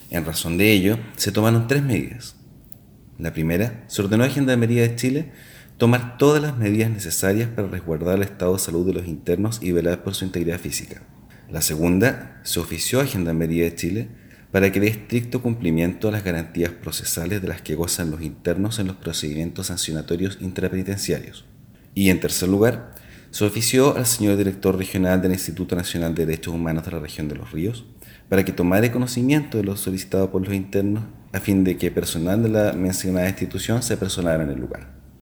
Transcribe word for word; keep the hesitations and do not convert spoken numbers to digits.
En razón de ello, se tomaron tres medidas. La primera, se ordenó a Gendarmería de Chile tomar todas las medidas necesarias para resguardar el estado de salud de los internos y velar por su integridad física. La segunda, se ofició a Gendarmería de Chile para que dé estricto cumplimiento a las garantías procesales de las que gozan los internos en los procedimientos sancionatorios intrapenitenciarios. Y en tercer lugar, se ofició al señor director regional del Instituto Nacional de Derechos Humanos de la Región de los Ríos para que tomara conocimiento de lo solicitado por los internos a fin de que personal de la mencionada institución se personara en el lugar.